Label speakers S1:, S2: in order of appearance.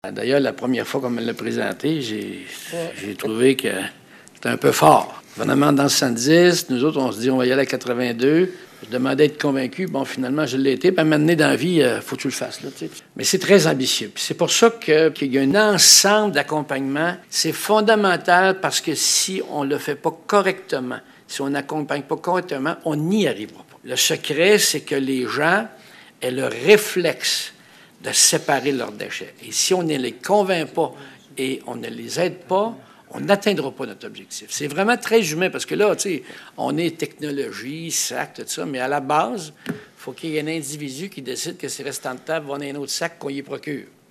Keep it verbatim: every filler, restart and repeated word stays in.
S1: D'ailleurs, la première fois qu'on me l'a présenté, j'ai, j'ai trouvé que c'était un peu fort. Le gouvernement dans soixante-dix, nous autres, on se dit on va y aller à quatre-vingt-deux. Je demandais d'être convaincu. Bon, finalement, je l'ai été. Puis à un moment donné, dans la vie, il euh, faut que tu le fasses. Là, mais c'est très ambitieux. Puis c'est pour ça que, qu'il y a un ensemble d'accompagnement. C'est fondamental parce que si on ne le fait pas correctement, si on n'accompagne pas correctement, on n'y arrivera pas. Le secret, c'est que les gens aient le réflexe de séparer leurs déchets. Et si on ne les convainc pas et on ne les aide pas, on n'atteindra pas notre objectif. C'est vraiment très humain parce que là, tu sais, on est technologie, sac, tout ça, mais à la base, il faut qu'il y ait un individu qui décide que ses restants de table vont dans un autre sac qu'on y procure.